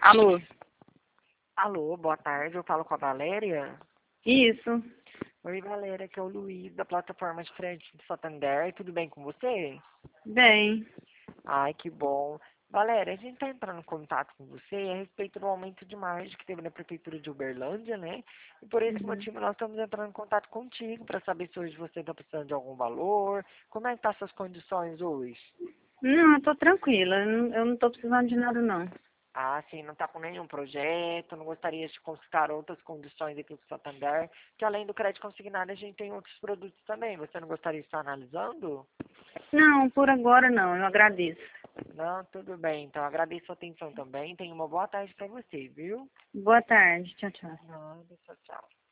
Alô? Alô, boa tarde, eu falo com a Valéria. Isso. Oi, Valéria, aqui é o Luiz, da plataforma de crédito do Santander, tudo bem com você? Bem. Ai, que bom. Valéria, a gente está entrando em contato com você a respeito do aumento de margem que teve na Prefeitura de Uberlândia, né? E por esse Uhum. motivo nós estamos entrando em contato contigo para saber se hoje você está precisando de algum valor, como é que tá suas condições hoje? Não, eu tô tranquila. Eu não tô precisando de nada, não. Ah, sim, não está com nenhum projeto, não gostaria de consultar outras condições aqui do Santander, que além do crédito consignado a gente tem outros produtos também. Você não gostaria de estar analisando? Não, por agora não. Eu agradeço. Não, tudo bem. Então agradeço a atenção também. Tenha uma boa tarde para você, viu? Boa tarde. Tchau, tchau. Nada, tchau, tchau.